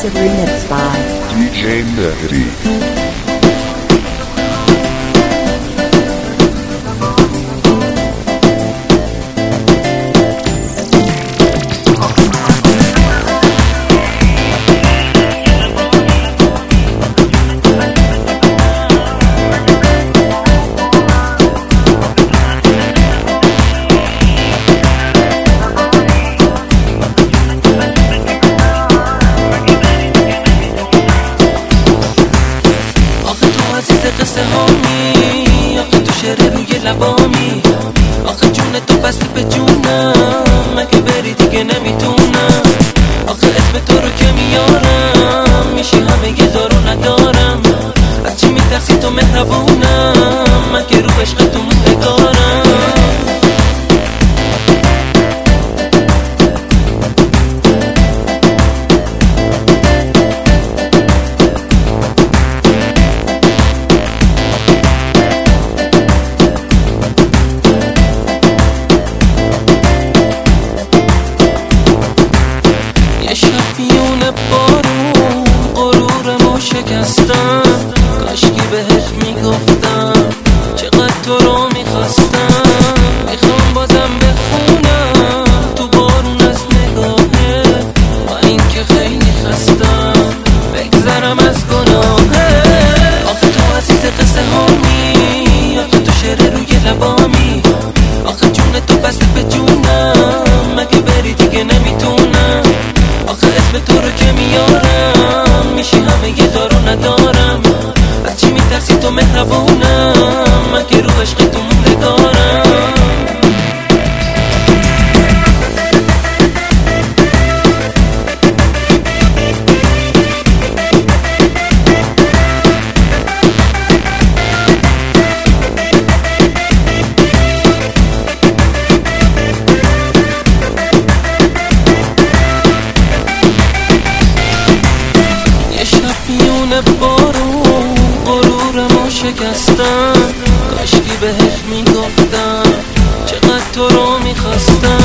exclusive remix by DJ Mehdi. قصه هامی آخه تو شعر روی لبامی آخه جون تو بسته به جونم مگه بری دیگه نمیتونم آخه اسم تو رو که میارم میشی همه یه دارو ندارم از چی میترسی تو مهربونم مگه رو عشق تو موندگارم میونه بارون غرورمو شکستم کاشکی بهت میگفتم چقدر تو رو میخواستم میخوام بازم بخونم تو بارون از نگاهه با اینکه خیلی خستم بگذرم از گناهه آخه تو عزیز قصه هامی آخه تو شعر روی لبامی آخه جون تو بسته به جونم مگه بری دیگه نمیتونم آخه اسم تو رو که میارم میشی همه یه دارو ندارم از چی میترسی تو مهربونم مگه رو عشق تو موندگارم میونه بارون غرورمو شکستم کاشکی بهت میگفتم چقدر تو رو میخواستم